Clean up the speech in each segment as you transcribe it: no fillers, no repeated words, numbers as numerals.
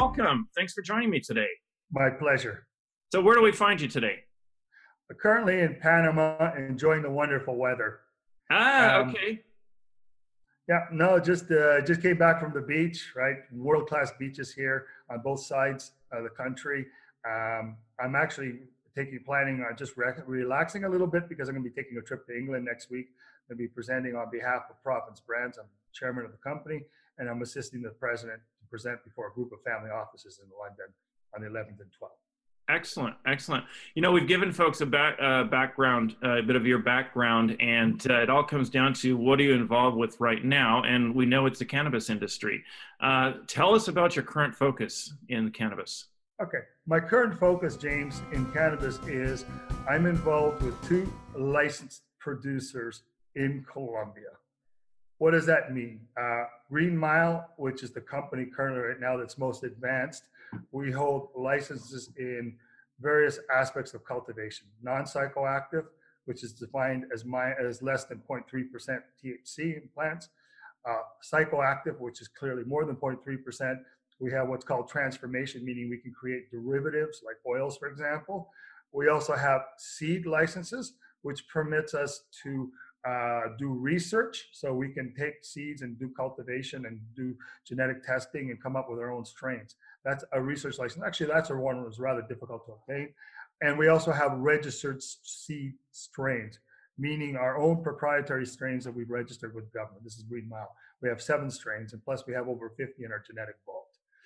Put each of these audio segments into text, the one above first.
welcome. Thanks for joining me today. My pleasure. So where do we find you today? Currently in Panama, enjoying the wonderful weather. Um, Okay. yeah, no, just came back from the beach, right? World-class beaches here on both sides of the country. I'm actually planning on just relaxing a little bit because I'm going to be taking a trip to England next week. I'm going to be presenting on behalf of Province Brands. I'm chairman of the company, and I'm assisting the president to present before a group of family offices in London on the 11th and 12th. Excellent, excellent. You know, we've given folks a background, a bit of your background, and it all comes down to what are you involved with right now? And we know it's the cannabis industry. Tell us about your current focus in cannabis. Okay, my current focus, James, in cannabis is I'm involved with two licensed producers in Colombia. What does that mean? Green Mile, which is the company currently right now that's most advanced, we hold licenses in various aspects of cultivation. Non-psychoactive, which is defined as less than 0.3% THC in plants. Psychoactive, which is clearly more than 0.3%. We have what's called transformation, meaning we can create derivatives like oils, for example. We also have seed licenses, which permits us to do research. So we can take seeds and do cultivation and do genetic testing and come up with our own strains. That's a research license. Actually, that's one that was rather difficult to obtain. And we also have registered seed strains, meaning our own proprietary strains that we've registered with government. This is Green Mile. We have 7 strains, and plus we have over 50 in our genetic vault.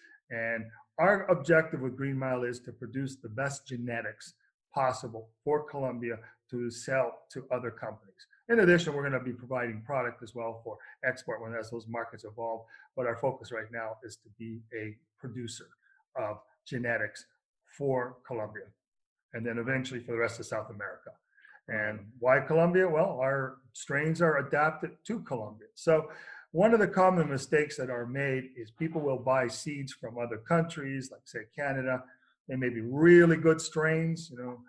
And our objective with Green Mile is to produce the best genetics possible for Colombia to sell to other companies. In addition, we're going to be providing product as well for export as those markets evolve. But our focus right now is to be a producer of genetics for Colombia, and then eventually for the rest of South America. And why Colombia? Well, our strains are adapted to Colombia. So one of the common mistakes that are made is people will buy seeds from other countries, like say Canada. They may be really good strains,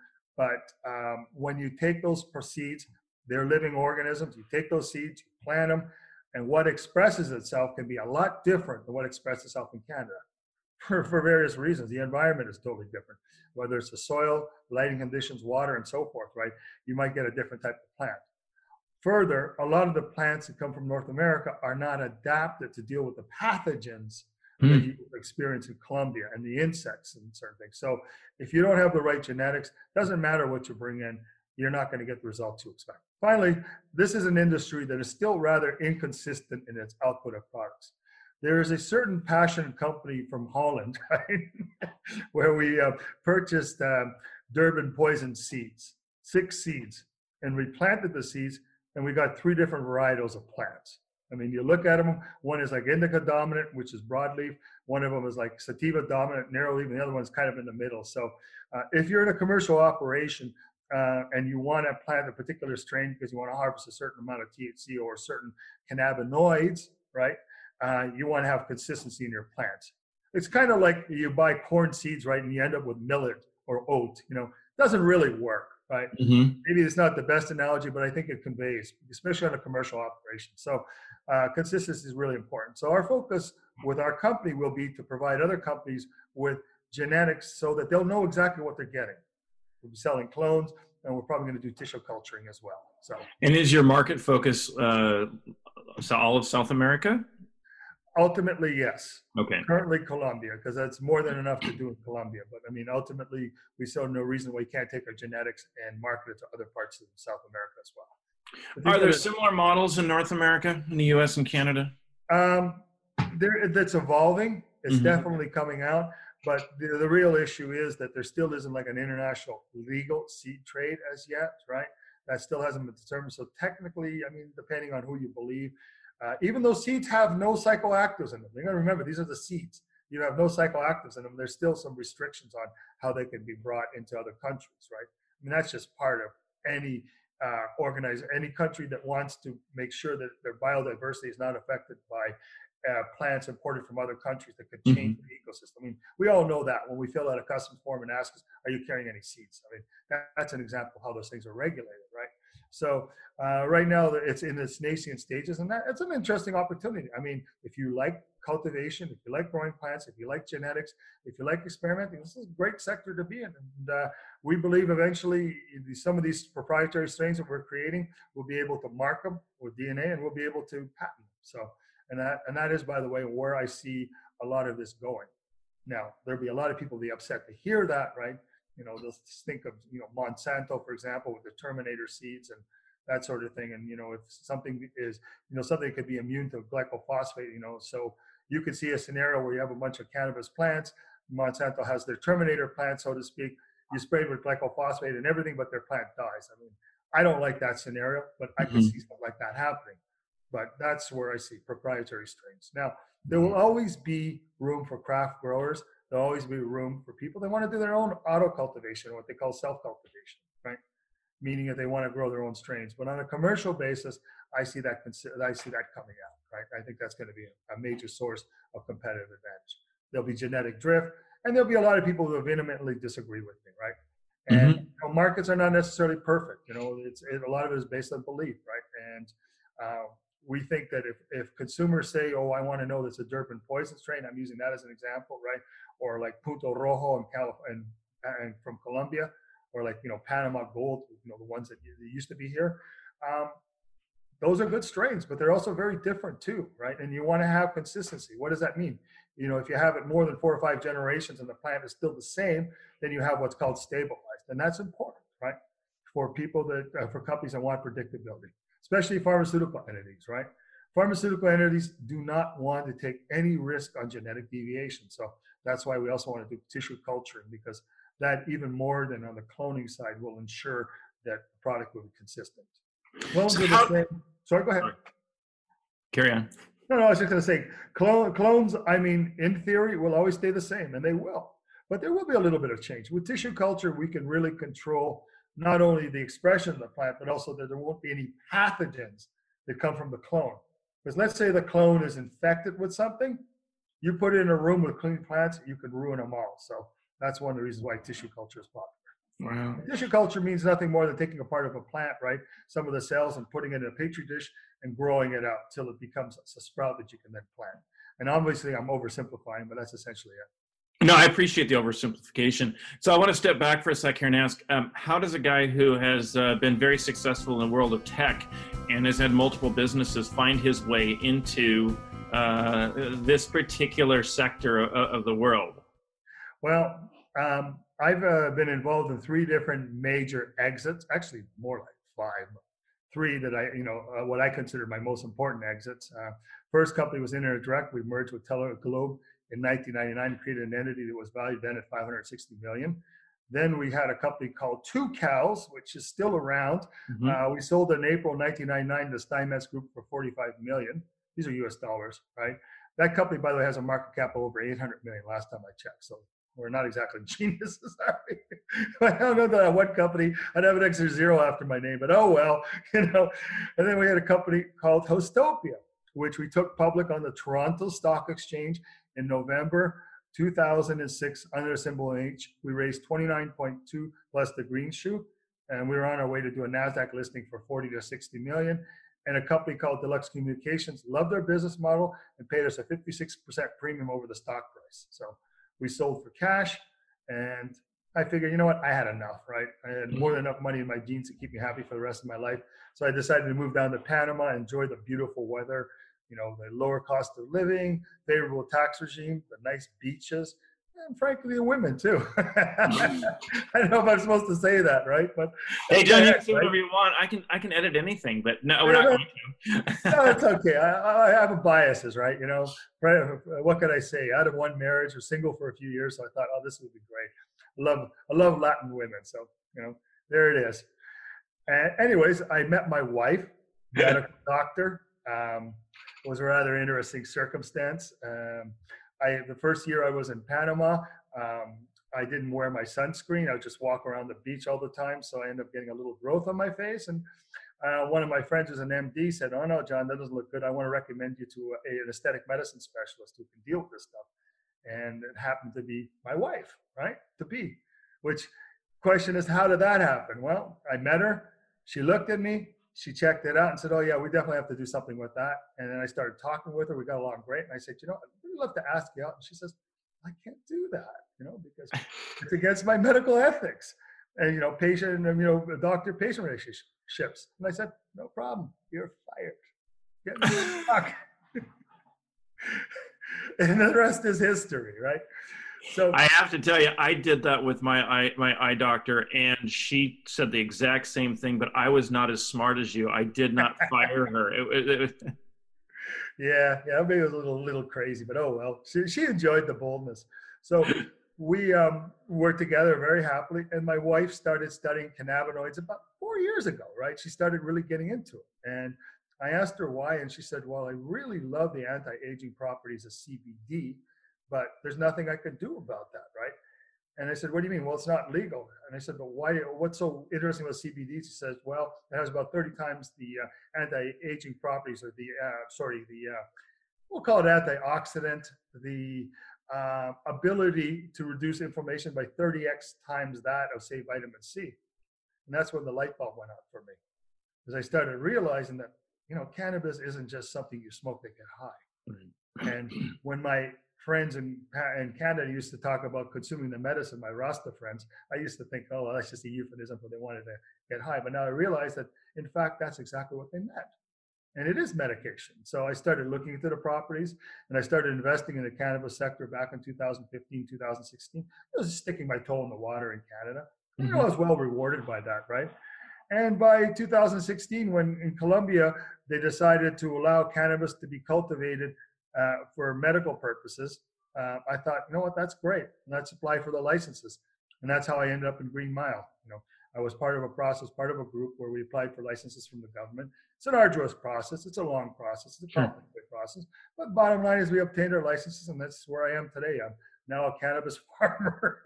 but when you take those seeds, they're living organisms. You take those seeds, you plant them, and what expresses itself can be a lot different than what expresses itself in Canada for various reasons. The environment is totally different, whether it's the soil, lighting conditions, water, and so forth, right? You might get a different type of plant. Further, a lot of the plants that come from North America are not adapted to deal with the pathogens that you experience in Colombia and the insects and certain things. So if you don't have the right genetics, doesn't matter what you bring in, you're not going to get the results you expect. Finally, this is an industry that is still rather inconsistent in its output of products. There is a certain passionate company from Holland, right, where we purchased Durban poison seeds, 6 seeds, and we planted the seeds, and we got 3 different varietals of plants. I mean, you look at them, one is like indica dominant, which is broadleaf. One of them is like sativa dominant, narrowleaf, and the other one's kind of in the middle. So if you're in a commercial operation and you want to plant a particular strain because you want to harvest a certain amount of THC or certain cannabinoids, right, you want to have consistency in your plants. It's kind of like you buy corn seeds, right, and you end up with millet or oat. It doesn't really work. Right? Mm-hmm. Maybe it's not the best analogy, but I think it conveys, especially on a commercial operation. So consistency is really important. So our focus with our company will be to provide other companies with genetics so that they'll know exactly what they're getting. We'll be selling clones, and we're probably going to do tissue culturing as well. So. And is your market focus all of South America? Ultimately, yes. Okay. Currently, Colombia, because that's more than enough to do in Colombia. But I mean, ultimately, we saw no reason why we can't take our genetics and market it to other parts of South America as well. Are there similar models in North America, in the U.S. and Canada? That's evolving. It's definitely coming out. But the real issue is that there still isn't like an international legal seed trade as yet, right? That still hasn't been determined. So technically, I mean, depending on who you believe, even though seeds have no psychoactives in them, you got to remember these are the seeds. You have no psychoactives in them. There's still some restrictions on how they can be brought into other countries, right? I mean, that's just part of any any country that wants to make sure that their biodiversity is not affected by plants imported from other countries that could change the ecosystem. I mean, we all know that when we fill out a customs form and ask us, are you carrying any seeds? I mean, that's an example of how those things are regulated, right? So right now it's in its nascent stages, and it's an interesting opportunity. I mean, if you like cultivation, if you like growing plants, if you like genetics, if you like experimenting, this is a great sector to be in. And we believe eventually some of these proprietary strains that we're creating, we'll be able to mark them with DNA, and we'll be able to patent them. So, and that is, by the way, where I see a lot of this going. Now, there'll be a lot of people be upset to hear that, right? You know, they'll think of, you know, Monsanto, for example, with the Terminator seeds and that sort of thing. And, you know, if something is, you know, something could be immune to glyphosate, you know, so you could see a scenario where you have a bunch of cannabis plants. Monsanto has their Terminator plant, so to speak. You spray it with glyphosate and everything but their plant dies. I mean, I don't like that scenario, but I can see something like that happening. But that's where I see proprietary strains. Now, there will always be room for craft growers. There'll always be room for people that want to do their own auto cultivation, or what they call self-cultivation, right? Meaning that they want to grow their own strains. But on a commercial basis, I see that coming out, right? I think that's going to be a major source of competitive advantage. There'll be genetic drift, and there'll be a lot of people who vehemently disagree with me, right? And you know, markets are not necessarily perfect. You know, a lot of it is based on belief, right? And we think that if consumers say, "Oh, I want to know that's a Durban poison strain," I'm using that as an example, right? Or like Punto Rojo in California and from Colombia, or like, you know, Panama Gold, you know, the ones that used to be here. Those are good strains, but they're also very different too, right? And you want to have consistency. What does that mean? You know, if you have it more than 4 or 5 generations and the plant is still the same, then you have what's called stabilized, and that's important, right? For people that for companies that want predictability, especially pharmaceutical entities, right? Pharmaceutical entities do not want to take any risk on genetic deviation. So that's why we also want to do tissue culturing, because that, even more than on the cloning side, will ensure that the product will be consistent. Clones are the same. Sorry, go ahead. Carry on. No, I was just going to say, clones, I mean, in theory, will always stay the same, and they will. But there will be a little bit of change. With tissue culture, we can really control not only the expression of the plant, but also that there won't be any pathogens that come from the clone. Because let's say the clone is infected with something, you put it in a room with clean plants, you can ruin them all. So that's one of the reasons why tissue culture is popular. Wow. Tissue culture means nothing more than taking a part of a plant, right? Some of the cells, and putting it in a petri dish and growing it out till it becomes a sprout that you can then plant. And obviously I'm oversimplifying, but that's essentially it. No, I appreciate the oversimplification. So I want to step back for a sec here and ask, how does a guy who has been very successful in the world of tech and has had multiple businesses find his way into this particular sector of the world? Well, I've been involved in 3 different major exits, actually more like 5. 3 that I, you know, what I consider my most important exits. First company was Internet Direct. We merged with Teleglobe in 1999, created an entity that was valued then at $560 million. Then we had a company called Two Cows, which is still around. We sold in April 1999 to Steinmetz Group for $45 million. These are US dollars, right? That company, by the way, has a market cap of over $800 million last time I checked. So we're not exactly geniuses, are we? I don't know that one company, I'd have an extra 0 after my name, but oh well, you know. And then we had a company called Hostopia, which we took public on the Toronto Stock Exchange in November 2006 under the symbol H. We raised 29.2 plus the green shoe, and we were on our way to do a NASDAQ listing for 40 to 60 million. And a company called Deluxe Communications loved our business model and paid us a 56% premium over the stock price. So we sold for cash, and I figured, you know what, I had enough, right? I had more than enough money in my jeans to keep me happy for the rest of my life. So I decided to move down to Panama, enjoy the beautiful weather, you know, the lower cost of living, favorable tax regime, the nice beaches, and frankly, the women too. I don't know if I'm supposed to say that, right? But hey, John, you can say whatever you want. I can edit anything, but no, we're not going to. No, it's okay. I have biases, right? You know, what could I say? Out of one marriage, was single for a few years, so I thought, oh, this would be great. I love Latin women, so you know, there it is. And anyways, I met my wife, medical doctor. It was a rather interesting circumstance. The first year I was in Panama, I didn't wear my sunscreen. I would just walk around the beach all the time. So I ended up getting a little growth on my face. And one of my friends who's an MD said, oh no, John, that doesn't look good. I want to recommend you to an aesthetic medicine specialist who can deal with this stuff. And it happened to be my wife, right? To be, which question is, how did that happen? Well, I met her. She looked at me, she checked it out and said, oh yeah, we definitely have to do something with that. And then I started talking with her. We got along great. And I said, you know, I'd really love to ask you out. And she says, I can't do that, you know, because it's against my medical ethics and, you know, patient and, you know, doctor-patient relationships. And I said, no problem. You're fired. Get me the fuck. And the rest is history, right? So I have to tell you, I did that with my eye doctor, and she said the exact same thing. But I was not as smart as you. I did not fire her. yeah, maybe it was a little crazy, but oh well. She enjoyed the boldness. So we worked together very happily, and my wife started studying cannabinoids about 4 years ago. Right, she started really getting into it, and I asked her why, and she said, "Well, I really love the anti-aging properties of CBD." But there's nothing I could do about that, right? And I said, what do you mean? Well, it's not legal. And I said, but why? What's so interesting about CBD? She says, well, it has about 30 times the anti-aging properties, or we'll call it antioxidant, the ability to reduce inflammation by 30x times that of, say, vitamin C. And that's when the light bulb went on for me, because I started realizing that, you know, cannabis isn't just something you smoke to get high. Right. And when my friends in Canada used to talk about consuming the medicine, my Rasta friends, I used to think, oh, well, that's just a euphemism for they wanted to get high. But now I realize that, in fact, that's exactly what they meant. And it is medication. So I started looking into the properties, and I started investing in the cannabis sector back in 2015, 2016. I was sticking my toe in the water in Canada. Mm-hmm. You know, I was well rewarded by that, right? And by 2016, when in Colombia, they decided to allow cannabis to be cultivated for medical purposes, I thought, you know what, that's great. Let's apply for the licenses. And that's how I ended up in Green Mile. You know, I was part of a process, part of a group where we applied for licenses from the government. It's an arduous process. It's a long process. It's a complicated process. But bottom line is we obtained our licenses, and that's where I am today. I'm now a cannabis farmer.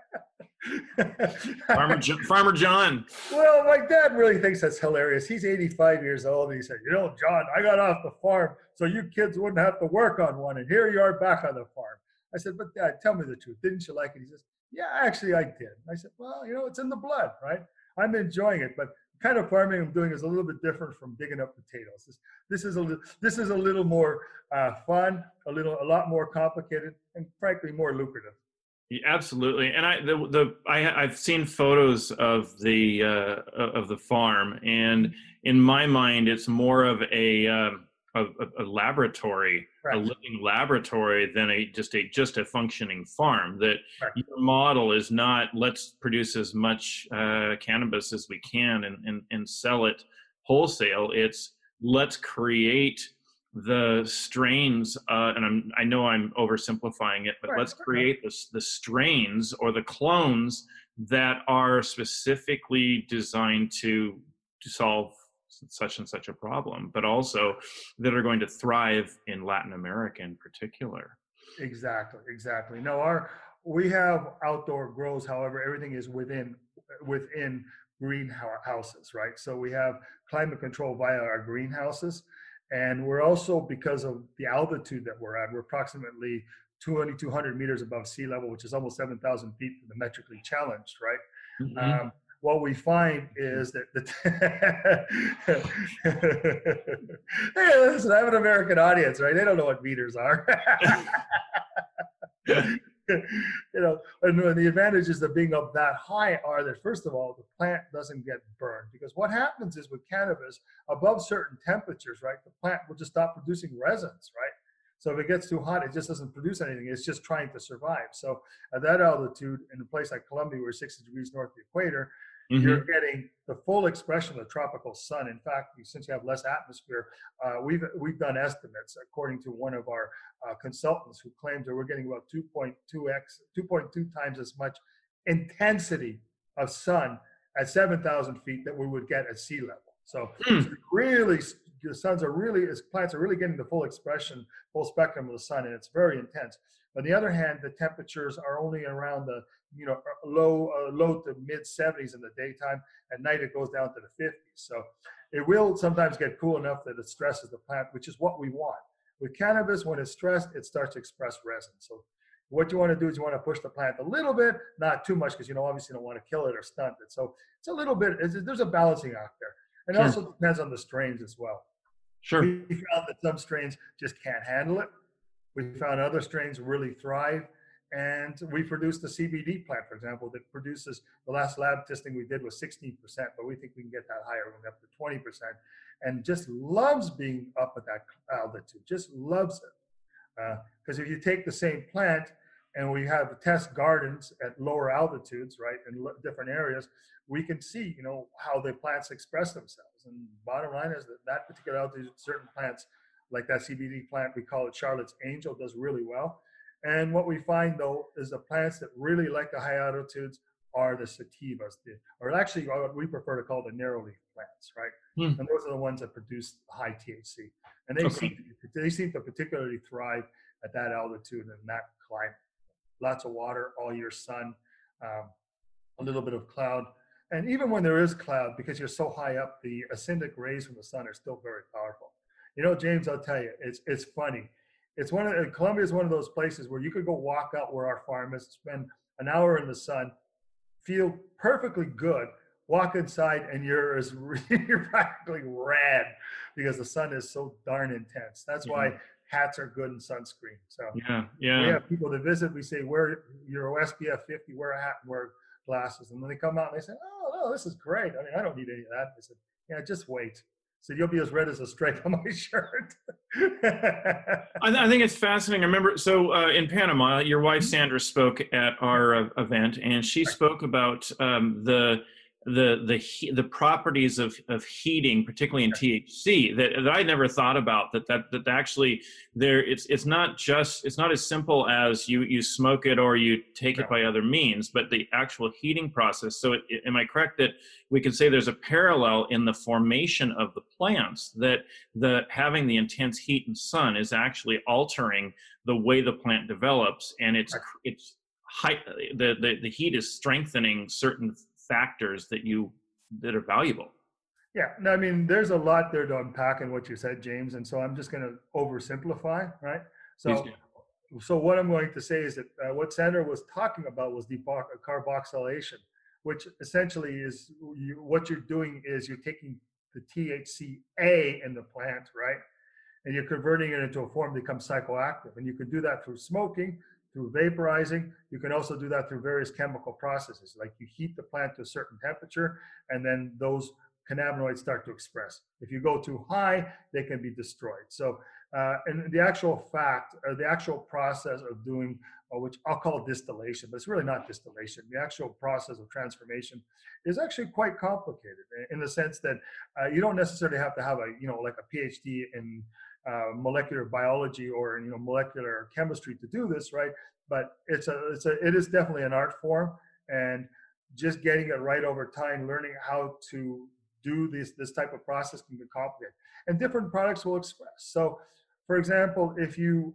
Farmer John. Well, my dad really thinks that's hilarious. He's 85 years old. And he said, you know, John, I got off the farm so you kids wouldn't have to work on one. And here you are back on the farm. I said, but Dad, tell me the truth. Didn't you like it? He says, yeah, actually I did. I said, well, you know, it's in the blood, right? I'm enjoying it. But the kind of farming I'm doing is a little bit different from digging up potatoes. This is a little more fun, a lot more complicated, and frankly, more lucrative. Yeah, absolutely, and I've seen photos of the farm, and in my mind, it's more of a laboratory, right. A living laboratory than just a functioning farm. That right. Your model is not let's produce as much cannabis as we can and sell it wholesale. It's let's create the strains, and I know I'm oversimplifying it, but right. Let's create the strains or the clones that are specifically designed to solve such and such a problem, but also that are going to thrive in Latin America in particular. Exactly. No, we have outdoor grows. However, everything is within greenhouses, right? So we have climate control via our greenhouses. And we're also, because of the altitude that we're at, we're approximately 200 meters above sea level, which is almost 7,000 feet for the metrically challenged, right? Mm-hmm. What we find is that hey, listen, I have an American audience, right? They don't know what meters are. You know, and the advantages of being up that high are that, first of all, the plant doesn't get burned, because what happens is with cannabis, above certain temperatures, right, the plant will just stop producing resins, right? So if it gets too hot, it just doesn't produce anything. It's just trying to survive. So at that altitude, in a place like Colombia, we're 60 degrees north of the equator, mm-hmm. You're getting the full expression of the tropical sun. In fact, since you have less atmosphere, we've done estimates according to one of our consultants who claims that we're getting about 2.2 times as much intensity of sun at 7,000 feet that we would get at sea level. So really, plants are really getting the full expression, full spectrum of the sun, and it's very intense. On the other hand, the temperatures are only around the low to mid 70s in the daytime. At night, it goes down to the 50s. So it will sometimes get cool enough that it stresses the plant, which is what we want. With cannabis, when it's stressed, it starts to express resin. So what you want to do is you want to push the plant a little bit, not too much, because obviously you don't want to kill it or stunt it. So it's a little bit. There's a balancing act there. And it Sure. also depends on the strains as well. Sure. We found that some strains just can't handle it. We found other strains really thrive. And we produced a CBD plant, for example, that produces, the last lab testing we did was 16%, but we think we can get that higher, we're up to 20%, and just loves being up at that altitude, just loves it. Because if you take the same plant and we have test gardens at lower altitudes, right, in different areas, we can see, how the plants express themselves. And bottom line is that that particular altitude, certain plants, like that CBD plant, we call it Charlotte's Angel, does really well. And what we find, though, is the plants that really like the high altitudes are the sativas, or actually what we prefer to call the narrow leaf plants, right? Hmm. And those are the ones that produce high THC. And they seem to particularly thrive at that altitude and that climate. Lots of water, all year sun, a little bit of cloud. And even when there is cloud, because you're so high up, the ascendant rays from the sun are still very powerful. James, I'll tell you, it's funny. Colombia is one of those places where you could go walk out where our farm is, spend an hour in the sun, feel perfectly good, walk inside, and you're practically red because the sun is so darn intense. That's why hats are good and sunscreen. So we have people that visit. We say, wear your SPF 50, wear a hat, and wear glasses. And when they come out, and they say, oh, no, this is great. I mean, I don't need any of that. I said, yeah, just wait. So you'll be as red as a stripe on my shirt. I think it's fascinating. I remember, so in Panama, your wife Sandra spoke at our event, and she spoke about the properties of heating, particularly in THC, that I never thought about. That actually it's not as simple as you smoke it or you take it by other means, but the actual heating process. So am I correct that we can say there's a parallel in the formation of the plants, that having the intense heat and sun is actually altering the way the plant develops, and the heat is strengthening certain factors that are valuable. Yeah, no, I mean, there's a lot there to unpack in what you said, James, and so I'm just going to oversimplify, right? So what I'm going to say is that what Sandra was talking about was decarboxylation, which essentially is what you're doing is you're taking the THCA in the plant, right? And you're converting it into a form that becomes psychoactive. And you can do that through smoking, through vaporizing. You can also do that through various chemical processes, like you heat the plant to a certain temperature, and then those cannabinoids start to express. If you go too high, they can be destroyed. So, and the actual process of doing, which I'll call distillation, but it's really not distillation. The actual process of transformation is actually quite complicated in the sense that you don't necessarily have to have like a PhD in molecular biology or molecular chemistry to do this, right? But it is definitely an art form, and just getting it right over time, learning how to do this type of process can be complicated, and different products will express. So, for example, if you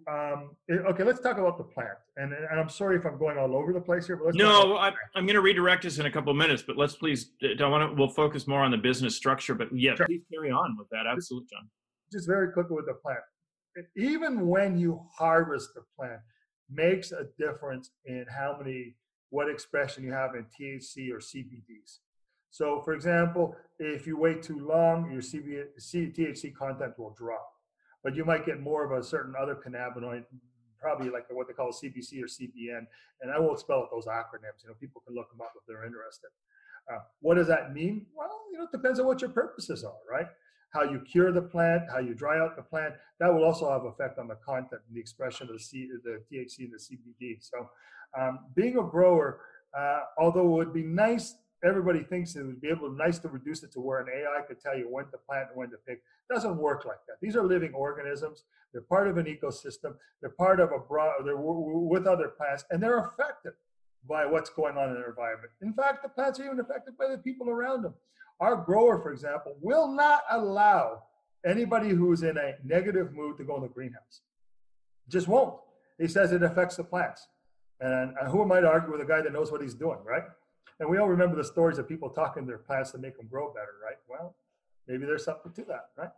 let's talk about the plant, and I'm sorry if I'm going all over the place here, but I'm going to redirect us in a couple of minutes, but let's please, we'll focus more on the business structure, but sure. Please carry on with that. Absolutely, John. Just very quickly with the plant. Even when you harvest the plant, makes a difference in what expression you have in THC or CBDs. So, for example, if you wait too long, your THC content will drop, but you might get more of a certain other cannabinoid, probably like what they call CBC or CBN, and I won't spell out those acronyms. People can look them up if they're interested. What does that mean? Well, it depends on what your purposes are, right? How you cure the plant, how you dry out the plant, that will also have effect on the content and the expression of the THC and the CBD. So being a grower, although it would be nice, everybody thinks it would be nice to reduce it to where an AI could tell you when to plant and when to pick. It doesn't work like that. These are living organisms. They're part of an ecosystem. They're part of they're with other plants, and they're affected by what's going on in their environment. In fact, the plants are even affected by the people around them. Our grower, for example, will not allow anybody who's in a negative mood to go in the greenhouse. Just won't. He says it affects the plants. And who am I to argue with a guy that knows what he's doing, right? And we all remember the stories of people talking to their plants to make them grow better, right? Well, maybe there's something to that, right?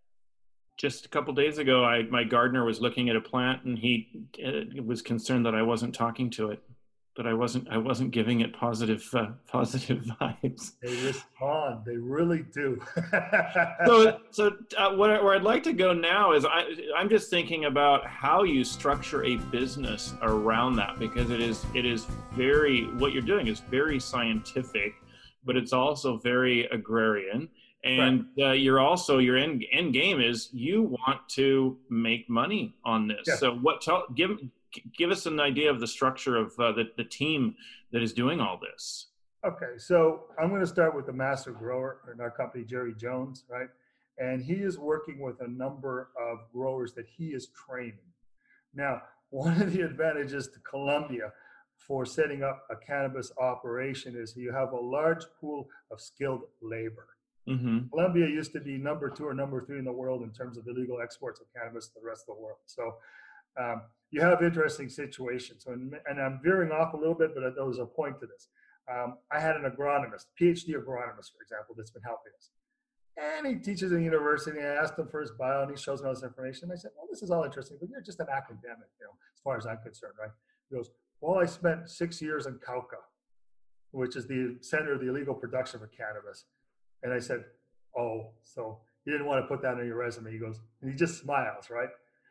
Just a couple of days ago, my gardener was looking at a plant, and he was concerned that I wasn't talking to it. but I wasn't giving it positive vibes. They respond. They really do. So where I'd like to go now is I'm just thinking about how you structure a business around that, because it is very, what you're doing is very scientific, but it's also very agrarian. Right. And your end game is you want to make money on this. Yes. So give us an idea of the structure of the team that is doing all this. Okay, so I'm going to start with the master grower in our company, Jerry Jones, right? And he is working with a number of growers that he is training. Now, one of the advantages to Colombia for setting up a cannabis operation is you have a large pool of skilled labor. Mm-hmm. Colombia used to be number 2 or number 3 in the world in terms of illegal exports of cannabis to the rest of the world. So you have interesting situations. And I'm veering off a little bit, but there was a point to this. I had an agronomist, PhD agronomist, for example, that's been helping us. And he teaches in the university. I asked him for his bio, and he shows me all this information. I said, well, this is all interesting, but you're just an academic, as far as I'm concerned, right? He goes, well, I spent 6 years in Cauca, which is the center of the illegal production for cannabis. And I said, oh, so you didn't want to put that on your resume. He goes, and he just smiles, right?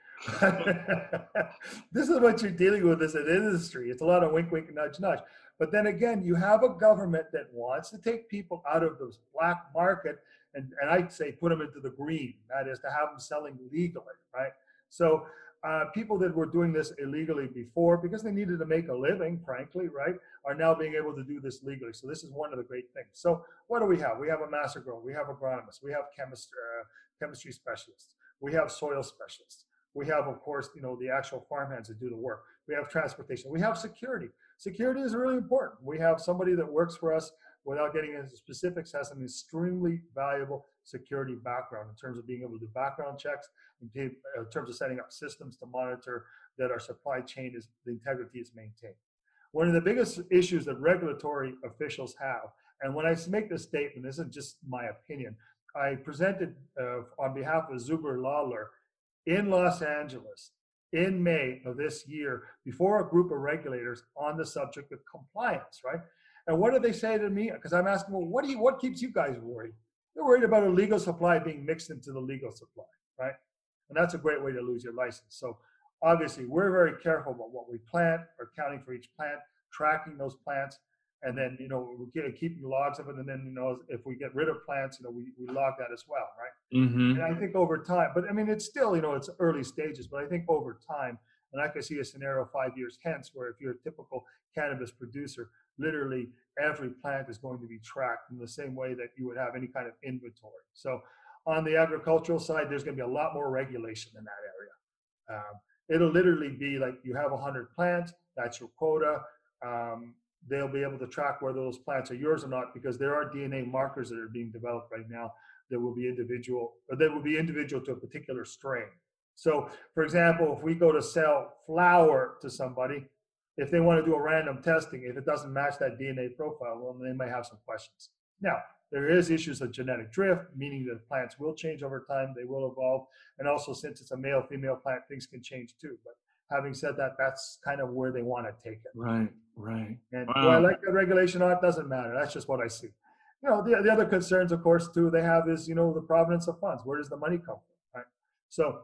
This is what you're dealing with as an industry. It's a lot of wink, wink, nudge, nudge. But then again, you have a government that wants to take people out of the black market and I'd say put them into the green. That is to have them selling legally, right? So people that were doing this illegally before, because they needed to make a living, frankly, right, are now being able to do this legally. So this is one of the great things. So what do we have? We have a master grower. We have agronomists. We have chemistry specialists. We have soil specialists. We have, of course, the actual farmhands that do the work. We have transportation. We have security. Security is really important. We have somebody that works for us, without getting into specifics, has an extremely valuable security background in terms of being able to do background checks, in terms of setting up systems to monitor that our supply chain the integrity is maintained. One of the biggest issues that regulatory officials have, and when I make this statement, this isn't just my opinion, I presented on behalf of Zuber Lawler in Los Angeles in May of this year before a group of regulators on the subject of compliance, right? And what did they say to me? Because I'm asking, well, what keeps you guys worried? They're worried about illegal supply being mixed into the legal supply, right? And that's a great way to lose your license. So obviously, we're very careful about what we plant, or accounting for each plant, tracking those plants, and then, we're keeping logs of it. And then, if we get rid of plants, we log that as well, right? Mm-hmm. And I think over time, but I mean, it's still, it's early stages, but I think over time, and I can see a scenario 5 years hence where if you're a typical cannabis producer, literally every plant is going to be tracked in the same way that you would have any kind of inventory. So on the agricultural side, there's going to be a lot more regulation in that area. It'll literally be like you have 100 plants, that's your quota. They'll be able to track whether those plants are yours or not, because there are DNA markers that are being developed right now that will be individual to a particular strain. So, for example, if we go to sell flour to somebody, if they want to do a random testing, if it doesn't match that DNA profile, well, they might have some questions. Now, there is issues of genetic drift, meaning that plants will change over time, they will evolve, and also since it's a male-female plant, things can change too. But having said that, that's kind of where they want to take it. Right. And Wow. do I like the regulation or not? It doesn't matter. That's just what I see. The other concerns, of course, too, they have is, the provenance of funds. Where does the money come from, right? So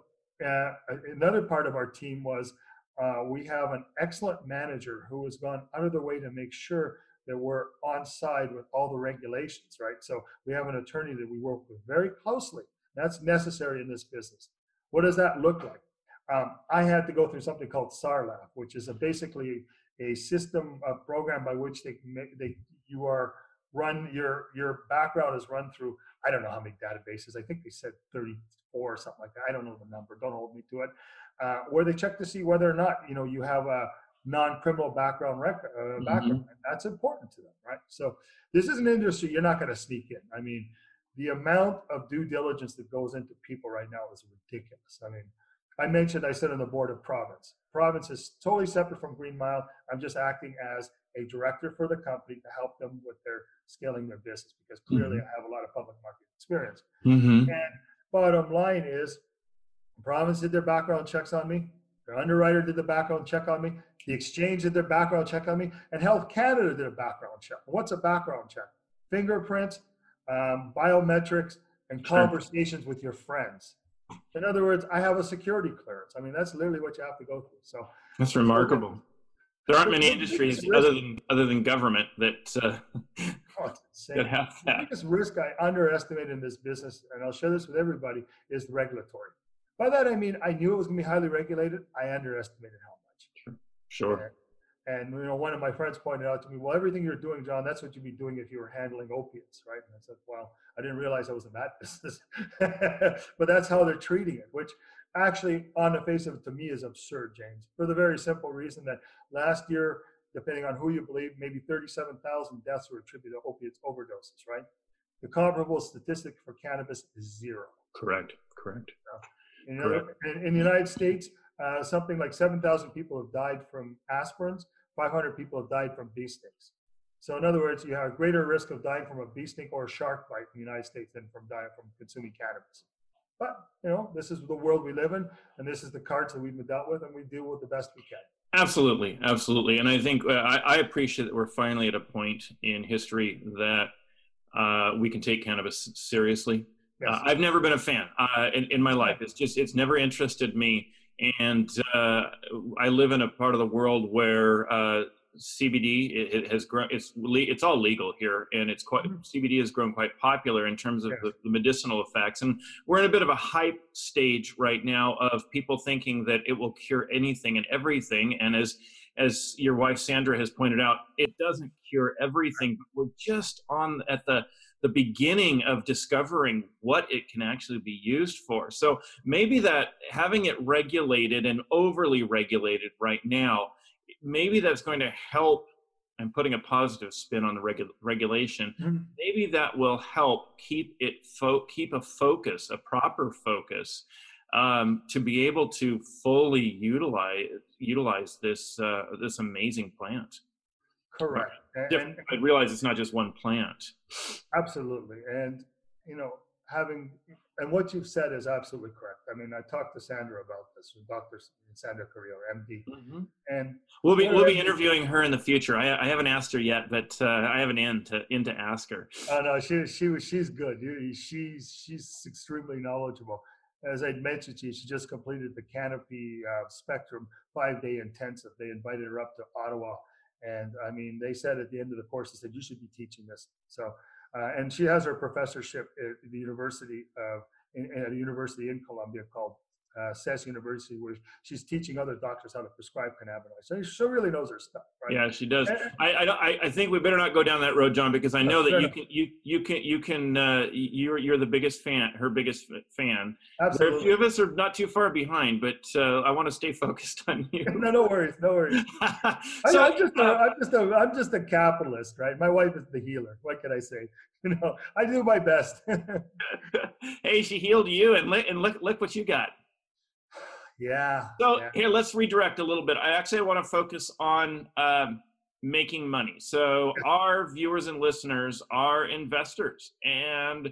another part of our team was we have an excellent manager who has gone out of the way to make sure that we're on side with all the regulations, right? So we have an attorney that we work with very closely. That's necessary in this business. What does that look like? I had to go through something called SARLAB, which is basically a system, a program by which your background is run through, I don't know how many databases, I think they said 34 or something like that. I don't know the number, don't hold me to it, where they check to see whether or not, you have a non-criminal background. Mm-hmm. That's important to them, right? So this is an industry you're not going to sneak in. I mean, the amount of due diligence that goes into people right now is ridiculous. I mean, I sit on the board of Province. Province is totally separate from Green Mile. I'm just acting as a director for the company to help them with their scaling their business, because clearly I have a lot of public market experience. Mm-hmm. And bottom line is, Province did their background checks on me. Their underwriter did the background check on me. The exchange did their background check on me, and Health Canada did a background check. What's a background check? Fingerprints, biometrics, and conversations with your friends. In other words, I have a security clearance. I mean, that's literally what you have to go through. So that's remarkable. There aren't many industries other than government that that have that. The biggest risk I underestimated in this business, and I'll share this with everybody, is regulatory. By that I mean I knew it was going to be highly regulated. I underestimated how much. Sure. And one of my friends pointed out to me, well, everything you're doing, John, that's what you'd be doing if you were handling opiates, right? And I said, well, I didn't realize I was in that business. But that's how they're treating it, which actually, on the face of it, to me, is absurd, James, for the very simple reason that last year, depending on who you believe, maybe 37,000 deaths were attributed to opiates overdoses, right? The comparable statistic for cannabis is 0. Correct. In the United States, something like 7,000 people have died from aspirins, 500 people have died from bee stings. So in other words, you have a greater risk of dying from a bee sting or a shark bite in the United States than from dying from consuming cannabis. But, this is the world we live in, and this is the cards that we've been dealt with, and we deal with the best we can. Absolutely. And I think I appreciate that we're finally at a point in history that we can take cannabis seriously. Yes. I've never been a fan in my life. It's never interested me. And I live in a part of the world where CBD it has grown. It's all legal here, and CBD has grown quite popular in terms of the medicinal effects. And we're in a bit of a hype stage right now of people thinking that it will cure anything and everything. And as your wife Sandra has pointed out, it doesn't cure everything. But we're just at the beginning of discovering what it can actually be used for. So maybe that having it regulated and overly regulated right now, maybe that's going to help. I'm putting a positive spin on the regulation. Mm-hmm. Maybe that will help keep a focus, a proper focus, to be able to fully utilize this amazing plant. Correct. I realize it's not just one plant. Absolutely. And, and what you've said is absolutely correct. I mean, I talked to Sandra about this, Dr. Sandra Carrillo, MD. Mm-hmm. And we'll be interviewing her in the future. I haven't asked her yet, but I have an in to ask her. Oh no, she's good. She's extremely knowledgeable. As I mentioned to you, she just completed the Canopy Spectrum 5-day intensive. They invited her up to Ottawa. And I mean, they said at the end of the course, they said, you should be teaching this. So, and she has her professorship at the university at a university in Colombia called SES University, where she's teaching other doctors how to prescribe cannabinoids. So she really knows her stuff, right? Yeah, she does. I think we better not go down that road, John, because I know that you're the biggest fan, her biggest fan. Absolutely. A few of us are not too far behind, but I want to stay focused on you. No worries. So I'm just a capitalist, right? My wife is the healer. What can I say? I do my best. Hey, she healed you, and look what you got. Yeah. So here, let's redirect a little bit. I want to focus on making money. So our viewers and listeners are investors, and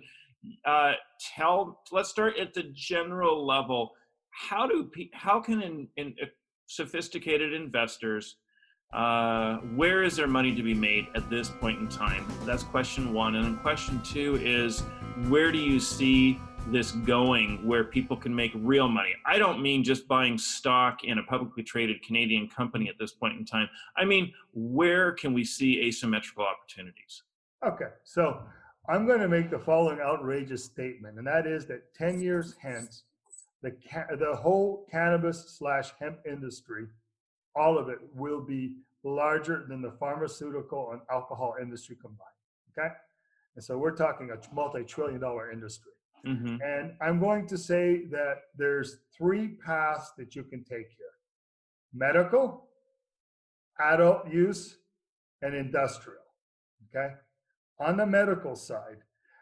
let's start at the general level. How can sophisticated investors, where is their money to be made at this point in time? That's question one. And then question two is, where do you see this going where people can make real money? I don't mean just buying stock in a publicly traded Canadian company at this point in time. I mean, where can we see asymmetrical opportunities? Okay, so I'm going to make the following outrageous statement, and that is that 10 years hence, the whole cannabis/hemp industry, all of it, will be larger than the pharmaceutical and alcohol industry combined, okay? And so we're talking a multi-trillion-dollar industry. Mm-hmm. And I'm going to say that there's 3 paths that you can take here: medical, adult use, and industrial. Okay. On the medical side,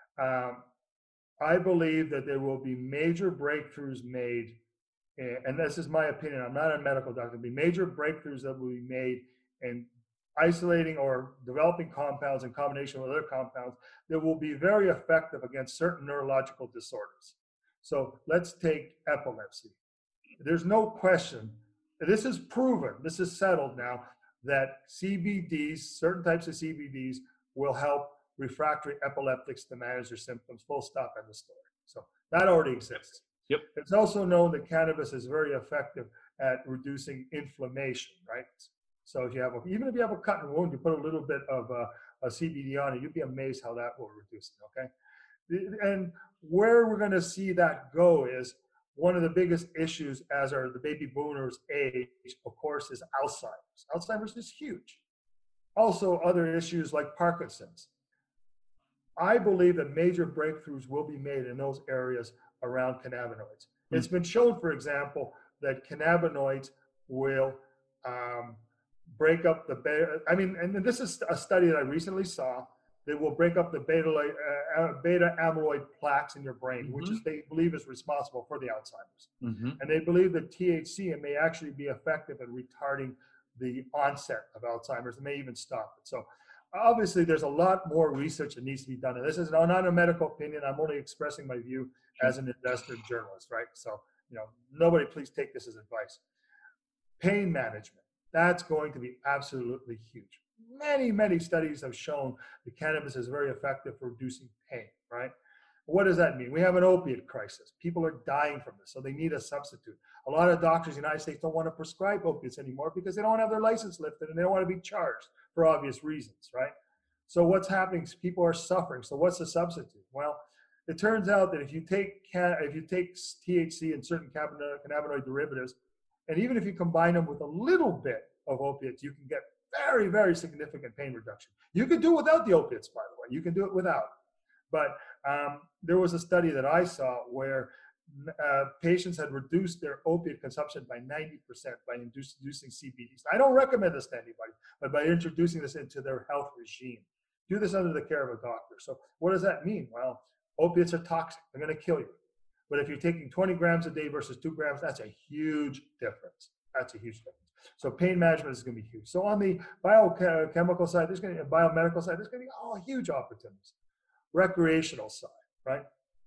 I believe that there will be major breakthroughs made, and this is my opinion. I'm not a medical doctor. There'll be major breakthroughs that will be made in isolating or developing compounds in combination with other compounds that will be very effective against certain neurological disorders. So let's take epilepsy. There's no question this is proven, this is settled now, that CBDs, certain types of CBDs, will help refractory epileptics to manage their symptoms. Full stop, end of story. So that already exists. Yep. It's also known that cannabis is very effective at reducing inflammation, right? So if you have even if you have a cut and wound, you put a little bit of a CBD on it, you'd be amazed how that will reduce it. Okay. And where we're going to see that go is one of the biggest issues as the baby boomers age, of course, is Alzheimer's. Alzheimer's is huge. Also, other issues like Parkinson's. I believe that major breakthroughs will be made in those areas around cannabinoids. It's been shown, for example, that cannabinoids will break up the beta. I mean, and this is a study that I recently saw that will break up the beta amyloid plaques in your brain, which is they believe is responsible for the Alzheimer's. And they believe that THC may actually be effective in retarding the onset of Alzheimer's. It may even stop it. So obviously, there's a lot more research that needs to be done. And this is not a medical opinion. I'm only expressing my view as an investor and journalist, right? So, nobody please take this as advice. Pain management, that's going to be absolutely huge. Many, many studies have shown that cannabis is very effective for reducing pain, right? What does that mean? We have an opiate crisis. People are dying from this, so they need a substitute. A lot of doctors in the United States don't want to prescribe opiates anymore because they don't have their license lifted and they don't want to be charged for obvious reasons, right? So what's happening is people are suffering. So what's the substitute? Well, it turns out that if you take THC and certain cannabinoid derivatives, and even if you combine them with a little bit of opiates, you can get very, very significant pain reduction. You can do it without the opiates, by the way. You can do it without. But there was a study that I saw where patients had reduced their opiate consumption by 90% by introducing CBDs. I don't recommend this to anybody, but by introducing this into their health regime. Do this under the care of a doctor. So what does that mean? Well, opiates are toxic. They're going to kill you. But if you're taking 20 grams a day versus 2 grams, that's a huge difference. That's a huge difference. So pain management is going to be huge. So on the biochemical side, biomedical side, there's going to be huge opportunities. Recreational side, right?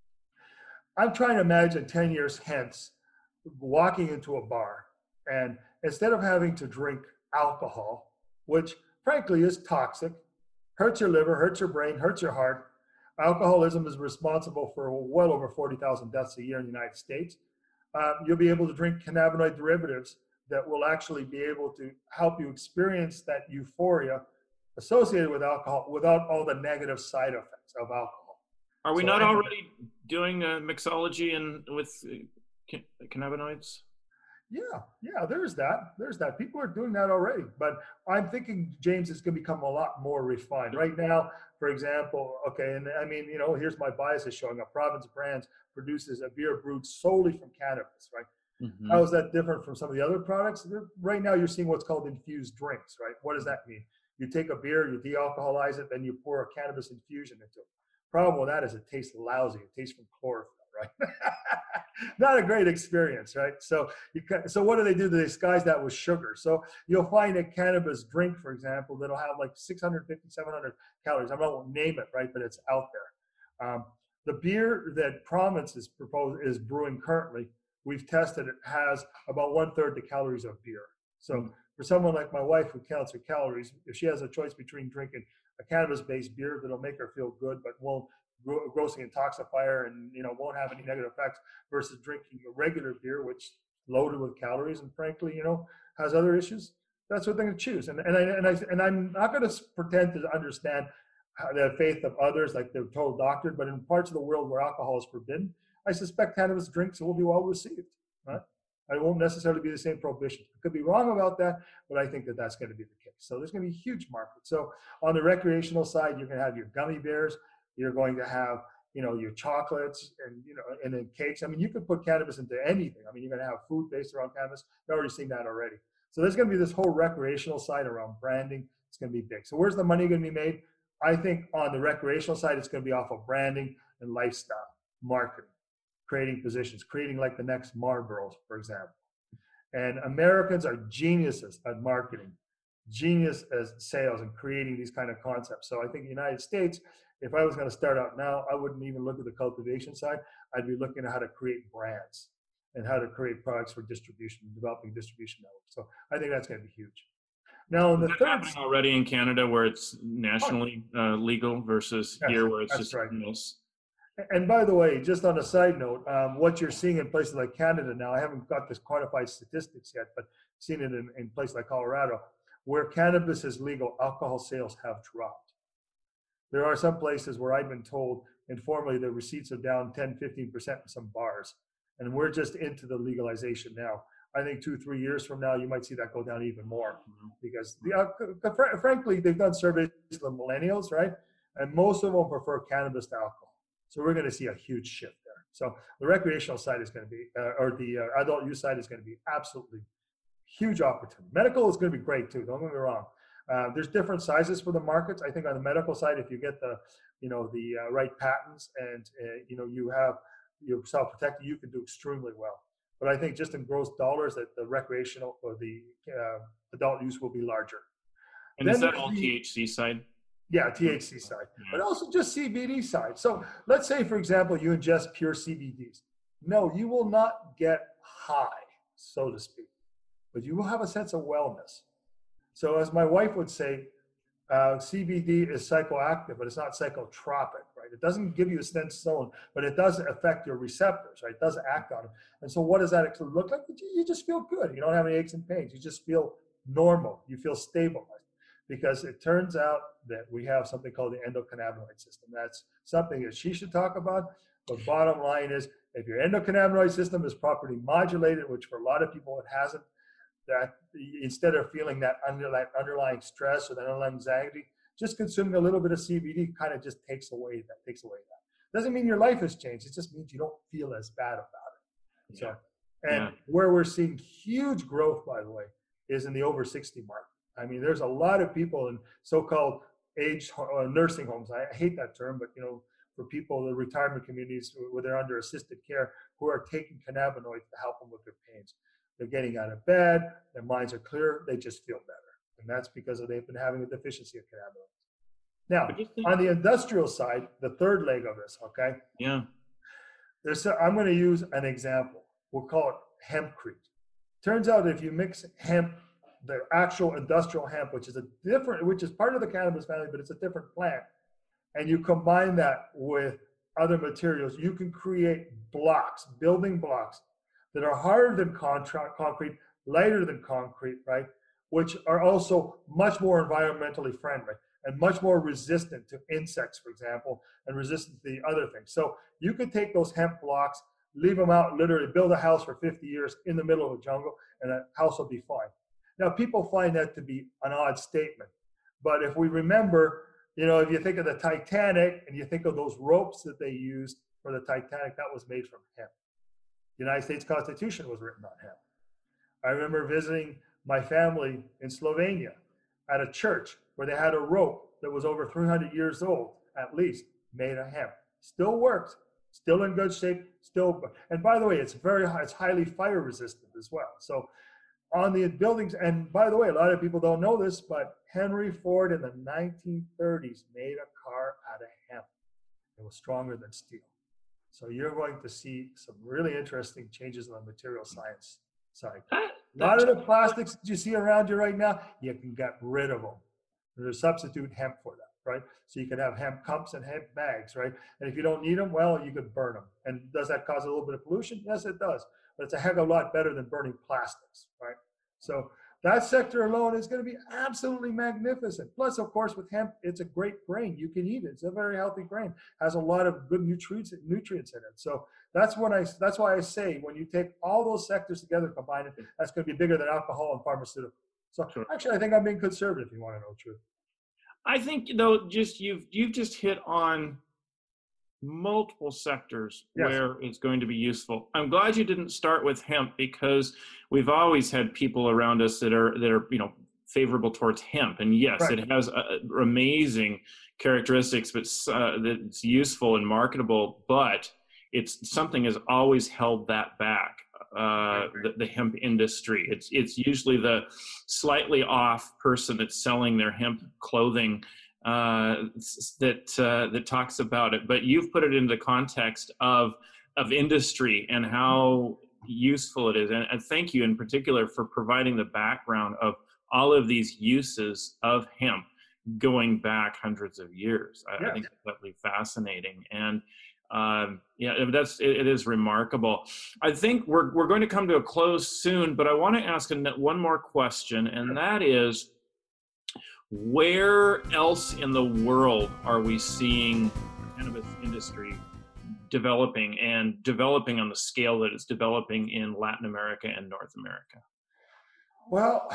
I'm trying to imagine 10 years hence walking into a bar and instead of having to drink alcohol, which frankly is toxic, hurts your liver, hurts your brain, hurts your heart. Alcoholism is responsible for well over 40,000 deaths a year in the United States. You'll be able to drink cannabinoid derivatives that will actually be able to help you experience that euphoria associated with alcohol without all the negative side effects of alcohol. Are we not already doing mixology with cannabinoids? Yeah, there's that. People are doing that already. But I'm thinking, James, it's going to become a lot more refined. Right now, for example, okay, and I mean, here's my biases showing up. Province Brands produces a beer brewed solely from cannabis, right? How is that different from some of the other products? Right now, you're seeing what's called infused drinks, right? What does that mean? You take a beer, you de-alcoholize it, then you pour a cannabis infusion into it. Problem with that is it tastes lousy. It tastes from chlorophyll, right? Not a great experience, right? So what do? They disguise that with sugar. So you'll find a cannabis drink, for example, that'll have like 650, 700 calories. I won't name it, right? But it's out there. The beer that Province is brewing currently, we've tested it, has about 1/3 the calories of beer. So for someone like my wife who counts her calories, if she has a choice between drinking a cannabis-based beer that'll make her feel good but won't grossly intoxify her and won't have any negative effects, versus drinking a regular beer which is loaded with calories and frankly has other issues, that's what they're going to choose. And I'm not going to pretend to understand the faith of others like they're total doctor, but in parts of the world where alcohol is forbidden, I suspect cannabis drinks will be well received, right? It won't necessarily be the same prohibition. I could be wrong about that, but I think that that's going to be the case. So there's going to be a huge market. So on the recreational side, you're going to have your gummy bears. You're going to have, your chocolates and then cakes. I mean, you could put cannabis into anything. I mean, you're going to have food based around cannabis. You've already seen that already. So there's going to be this whole recreational side around branding. It's going to be big. So where's the money going to be made? I think on the recreational side, it's going to be off of branding and lifestyle, marketing, creating positions, creating like the next Marlboros, for example. And Americans are geniuses at marketing, genius as sales and creating these kind of concepts. So I think the United States, if I was going to start out now, I wouldn't even look at the cultivation side. I'd be looking at how to create brands and how to create products for distribution, developing distribution networks. So I think that's going to be huge. Now, in Is the that third, happening already in Canada where it's nationally legal versus yes, here where it's that's just right. miss? And by the way, just on a side note, what you're seeing in places like Canada now, I haven't got this quantified statistics yet, but seen it in places like Colorado, where cannabis is legal, alcohol sales have dropped. There are some places where I've been told informally the receipts are down 10, 15% in some bars. And we're just into the legalization now. I think 2-3 years from now, you might see that go down even more because frankly, they've done surveys to the millennials, right? And most of them prefer cannabis to alcohol. So we're going to see a huge shift there. So the recreational side is going to be, or the adult use side is going to be absolutely huge opportunity. Medical is going to be great too. Don't get me wrong. There's different sizes for the markets. I think on the medical side, if you get the, right patents and you have yourself protected, you can do extremely well. But I think just in gross dollars, that the recreational or the adult use will be larger. And is that all THC side? Yeah, THC side, but also just CBD side. So let's say, for example, you ingest pure CBDs. No, you will not get high, so to speak, but you will have a sense of wellness. So as my wife would say, CBD is psychoactive, but it's not psychotropic, right? It doesn't give you a sense zone, but it does affect your receptors, right? It does act on them. And so what does that actually look like? You just feel good. You don't have any aches and pains. You just feel normal. You feel stabilized. Because it turns out that we have something called the endocannabinoid system. That's something that she should talk about. But bottom line is, if your endocannabinoid system is properly modulated, which for a lot of people it hasn't, that instead of feeling that underlying stress or that underlying anxiety, just consuming a little bit of CBD kind of just takes away that. Doesn't mean your life has changed. It just means you don't feel as bad about it. So, where we're seeing huge growth, by the way, is in the over 60 market. I mean, there's a lot of people in so-called aged nursing homes. I hate that term, but for people, the retirement communities where they're under assisted care, who are taking cannabinoids to help them with their pains. They're getting out of bed, their minds are clear, they just feel better. And that's because they've been having a deficiency of cannabinoids. Now, on the industrial side, the third leg of this, okay? Yeah. I'm going to use an example. We'll call it hempcrete. Turns out if you mix hemp, the actual industrial hemp, which is part of the cannabis family, but it's a different plant, and you combine that with other materials, you can create blocks, building blocks that are harder than concrete, lighter than concrete, right? Which are also much more environmentally friendly and much more resistant to insects, for example, and resistant to the other things. So you could take those hemp blocks, leave them out, literally build a house for 50 years in the middle of a jungle, and that house will be fine. Now, people find that to be an odd statement. But if we remember, if you think of the Titanic and you think of those ropes that they used for the Titanic, that was made from hemp. The United States Constitution was written on hemp. I remember visiting my family in Slovenia at a church where they had a rope that was over 300 years old, at least, made of hemp. Still works, still in good shape, and by the way, it's highly fire resistant as well. So on the buildings, and by the way, a lot of people don't know this, but Henry Ford in the 1930s made a car out of hemp. It was stronger than steel. So you're going to see some really interesting changes on the material science side. A lot of the plastics that you see around you right now, you can get rid of them. There's a substitute hemp for that, right? So you can have hemp cups and hemp bags, right? And if you don't need them, well, you could burn them. And does that cause a little bit of pollution? Yes, it does. But it's a heck of a lot better than burning plastics, right? So that sector alone is going to be absolutely magnificent. Plus, of course, with hemp, it's a great grain. You can eat it. It's a very healthy grain. Has a lot of good nutrients in it. So that's why I say when you take all those sectors together, combine it, that's going to be bigger than alcohol and pharmaceuticals. So actually, I think I'm being conservative. If you want to know the truth. I think you've just hit on multiple sectors where it's going to be useful. I'm glad you didn't start with hemp because we've always had people around us that are favorable towards hemp, and yes, it has amazing characteristics, but it's useful and marketable. But it's something has always held that back. The hemp industry. It's usually the slightly off person that's selling their hemp clothing that talks about it, but you've put it into the context of industry and how useful it is. And thank you in particular for providing the background of all of these uses of hemp going back hundreds of years. I Yes. think that's absolutely fascinating. And yeah, it is remarkable. I think we're going to come to a close soon, but I want to ask one more question, and that is, where else in the world are we seeing the cannabis industry developing, and developing on the scale that it's developing in Latin America and North America? Well,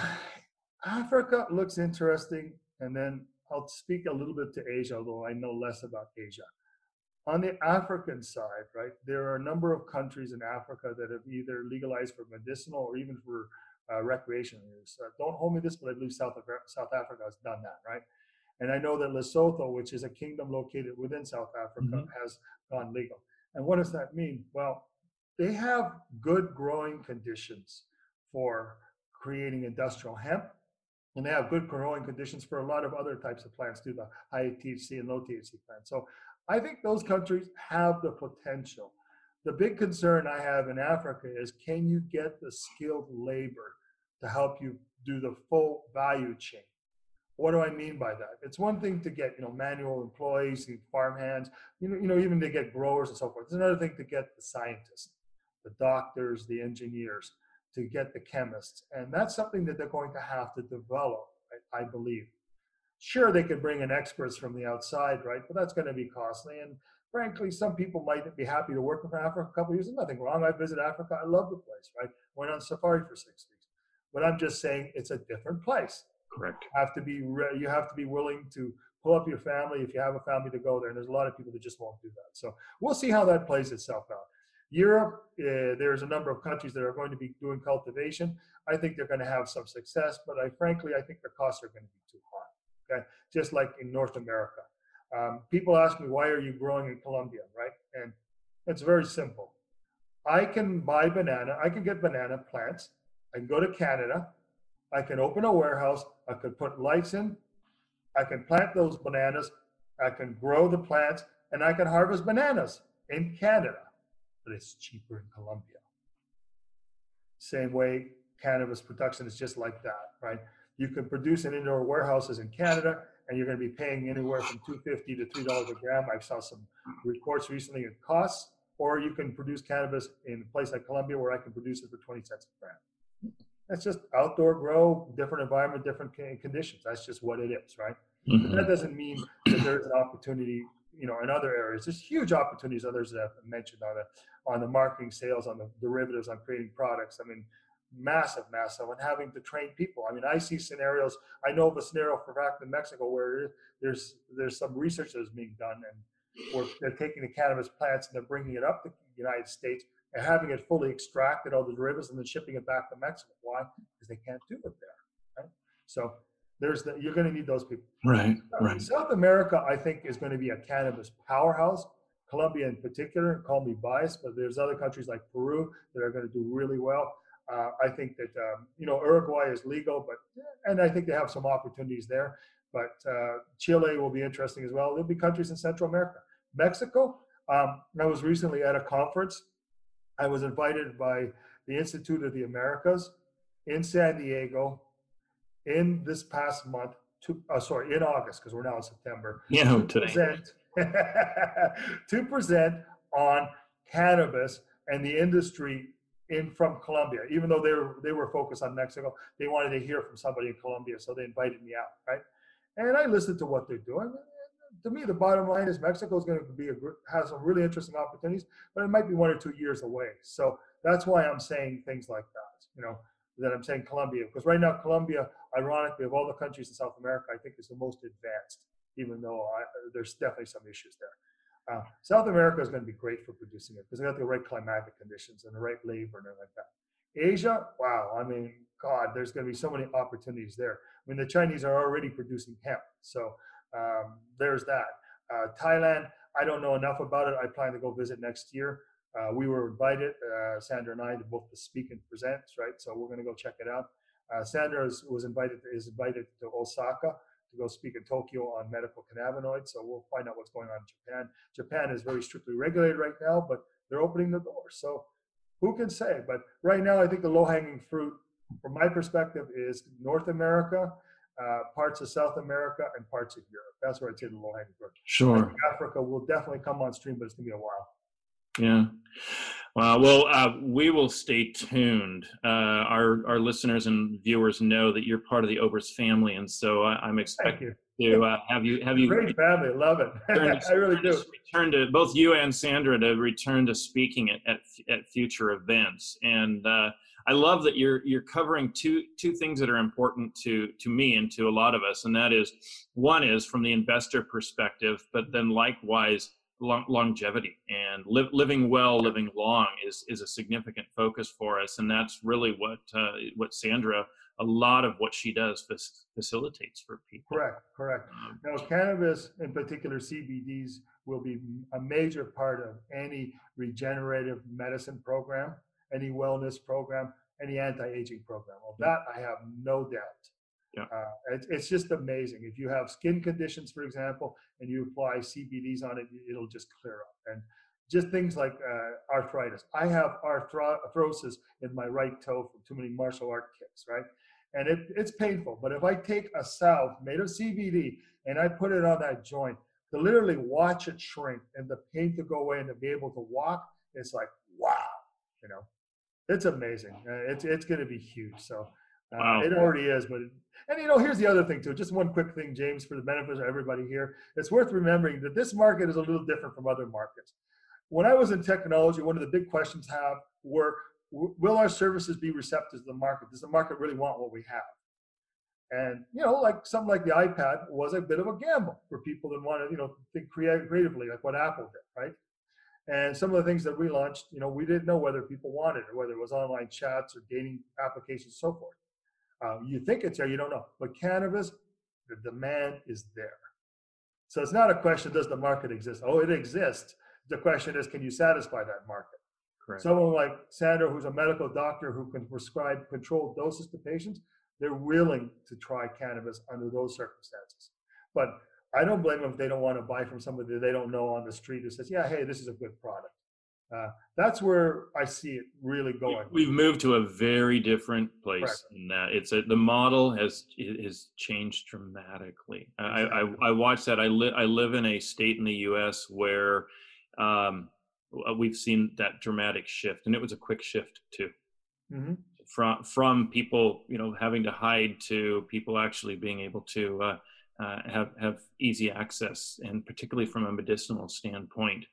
Africa looks interesting, and then I'll speak a little bit to Asia, although I know less about Asia. On the African side, right, there are a number of countries in Africa that have either legalized for medicinal or even for recreational use. Don't hold me this, but I believe South Africa has done that, right? And I know that Lesotho, which is a kingdom located within South Africa, has gone legal. And what does that mean? Well, they have good growing conditions for creating industrial hemp, and they have good growing conditions for a lot of other types of plants too, the high THC and low THC plants. So I think those countries have the potential. The big concern I have in Africa is, can you get the skilled labor to help you do the full value chain? What do I mean by that? It's one thing to get, manual employees and farm hands, even to get growers and so forth. It's another thing to get the scientists, the doctors, the engineers, to get the chemists. And that's something that they're going to have to develop, I believe. Sure, they could bring in experts from the outside, right? But that's going to be costly. And frankly, some people might be happy to work in Africa a couple of years. There's nothing wrong. I visit Africa. I love the place, right? Went on safari for 6 weeks. But I'm just saying it's a different place. Correct. You have to be willing to pull up your family if you have a family to go there. And there's a lot of people that just won't do that. So we'll see how that plays itself out. Europe, there's a number of countries that are going to be doing cultivation. I think they're going to have some success, but frankly, I think their costs are going to be too high. Okay, just like in North America. People ask me, why are you growing in Colombia, right? And it's very simple. I can buy banana. I can get banana plants. I can go to Canada. I can open a warehouse. I could put lights in. I can plant those bananas. I can grow the plants, and I can harvest bananas in Canada. But it's cheaper in Colombia. Same way cannabis production is just like that, right? You can produce in indoor warehouses in Canada, and you're going to be paying anywhere from $2.50 to $3 a gram. I saw some reports recently it costs. Or you can produce cannabis in a place like Colombia, where I can produce it for 20 cents a gram. That's just outdoor grow, different environment, different conditions. That's just what it is, right? But that doesn't mean that there's an opportunity, in other areas. There's huge opportunities, others that I've mentioned, on the marketing, sales, on the derivatives, on creating products. I mean, massive, and having to train people. I mean, I see scenarios. I know of a scenario, for fact, in Mexico, where there's some research that is being done, and where they're taking the cannabis plants and they're bringing it up to the United States and having it fully extracted, all the derivatives, and then shipping it back to Mexico. Why? Because they can't do it there, right? So you're going to need those people. Right. South America, I think, is going to be a cannabis powerhouse. Colombia in particular, call me biased, but there's other countries like Peru that are going to do really well. I think that, Uruguay is legal, and I think they have some opportunities there. But Chile will be interesting as well. There'll be countries in Central America. Mexico, I was recently at a conference. I was invited by the Institute of the Americas in San Diego in this past month, in August, because we're now in September. Yeah, to present on cannabis and the industry from Colombia. Even though they were focused on Mexico, they wanted to hear from somebody in Colombia, so they invited me out, right? And I listened to what they're doing. To me, the bottom line is Mexico is going to have some really interesting opportunities, but it might be 1 or 2 years away. So that's why I'm saying things like that, that I'm saying Colombia. Because right now, Colombia, ironically, of all the countries in South America, I think is the most advanced, even though there's definitely some issues there. South America is going to be great for producing it because they got the right climatic conditions and the right labor and everything like that. Asia, wow, I mean, God, there's going to be so many opportunities there. I mean, the Chinese are already producing hemp. So there's that. Thailand, I don't know enough about it. I plan to go visit next year. We were invited, Sandra and I, to both to speak and present, right? So we're going to go check it out. Sandra is invited to Osaka to go speak in Tokyo on medical cannabinoids. So we'll find out what's going on in Japan. Japan is very strictly regulated right now, but they're opening the doors. So Who can say? But right now, I think the low-hanging fruit, from my perspective, is North America, parts of South America, and parts of Europe. That's where I'd say the low-hanging fruit. I Sure. think Africa will definitely come on stream, but it's going to be a while. Yeah. Well, we will stay tuned. Our listeners and viewers know that you're part of the Oberst family, and so I'm expecting to have you Great family, love it. I really do. Return to both you and Sandra to return to speaking at future events, and I love that you're covering two things that are important to me and to a lot of us, and that is, one is from the investor perspective, but then likewise longevity and living well, living long is a significant focus for us, and that's really what Sandra, a lot of what she does facilitates for people. Correct. Now, cannabis, in particular CBDs, will be a major part of any regenerative medicine program, any wellness program, any anti-aging program. Well, that I have no doubt. Yeah. It's just amazing. If you have skin conditions, for example, and you apply CBDs on it, it'll just clear up. And just things like arthritis. I have arthrosis in my right toe from too many martial art kicks, right? And it's painful. But if I take a salve made of CBD and I put it on that joint, to literally watch it shrink and the pain to go away and to be able to walk, it's like, wow, it's amazing. It's going to be huge. So wow. It already is. And here's the other thing too, just one quick thing, James, for the benefit of everybody here. It's worth remembering that this market is a little different from other markets. When I was in technology, one of the big questions were, will our services be receptive to the market? Does the market really want what we have? And, like something like the iPad was a bit of a gamble for people that want to, think creatively, like what Apple did, right? And some of the things that we launched, we didn't know whether people wanted it, whether it was online chats or dating applications and so forth. You think it's there, you don't know. But cannabis, the demand is there. So it's not a question, does the market exist? Oh, it exists. The question is, can you satisfy that market? Correct. Someone like Sandra, who's a medical doctor who can prescribe controlled doses to patients, they're willing to try cannabis under those circumstances. But I don't blame them if they don't want to buy from somebody they don't know on the street who says, yeah, hey, this is a good product. That's where I see it really going. We've moved to a very different place. Correct. In that the model has changed dramatically. Exactly. I watch that. I live in a state in the U.S. where we've seen that dramatic shift, and it was a quick shift too. Mm-hmm. From people having to hide to people actually being able to have easy access, and particularly from a medicinal standpoint.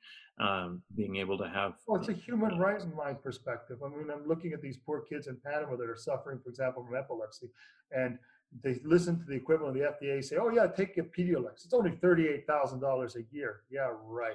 Being able to have. Well, it's a human right in my perspective. I mean, I'm looking at these poor kids in Panama that are suffering, for example, from epilepsy, and they listen to the equivalent of the FDA say, "Oh yeah, take a Pedialyte. It's only $38,000 a year." Yeah, right.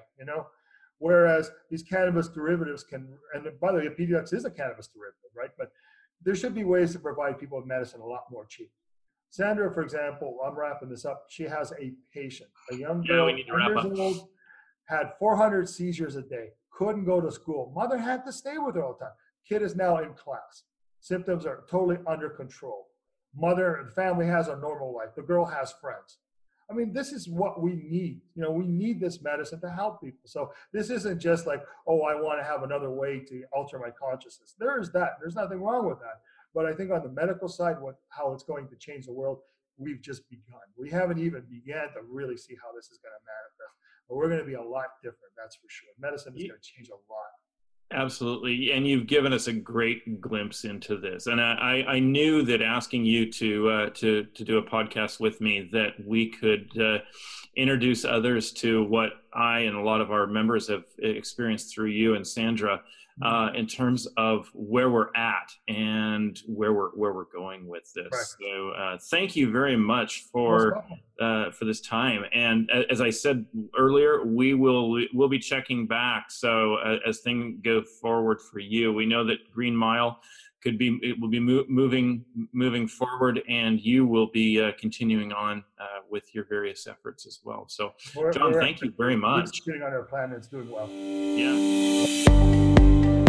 Whereas these cannabis derivatives can, and by the way, Pedialyte is a cannabis derivative, right? But there should be ways to provide people with medicine a lot more cheap. Sandra, for example, I'm wrapping this up. She has a patient, a young girl, 10 years old. Had 400 seizures a day, couldn't go to school. Mother had to stay with her all the time. Kid is now in class. Symptoms are totally under control. Mother and family has a normal life. The girl has friends. I mean, this is what we need. We need this medicine to help people. So this isn't just like, oh, I want to have another way to alter my consciousness. There's that. There's nothing wrong with that. But I think on the medical side, how it's going to change the world, we've just begun. We haven't even began to really see how this is going to manifest. But we're going to be a lot different, that's for sure. Medicine is going to change a lot. Absolutely. And you've given us a great glimpse into this. And I knew that asking you to do a podcast with me, that we could introduce others to what I and a lot of our members have experienced through you and Sandra, in terms of where we're at and where we're going with this. Right. So thank you very much for this time. And as I said earlier, we'll be checking back. So as things go forward for you, we know that Green Mile will be moving forward, and you will be continuing on with your various efforts as well. So, John, thank you very much. We're on our plan. It's doing well. Yeah.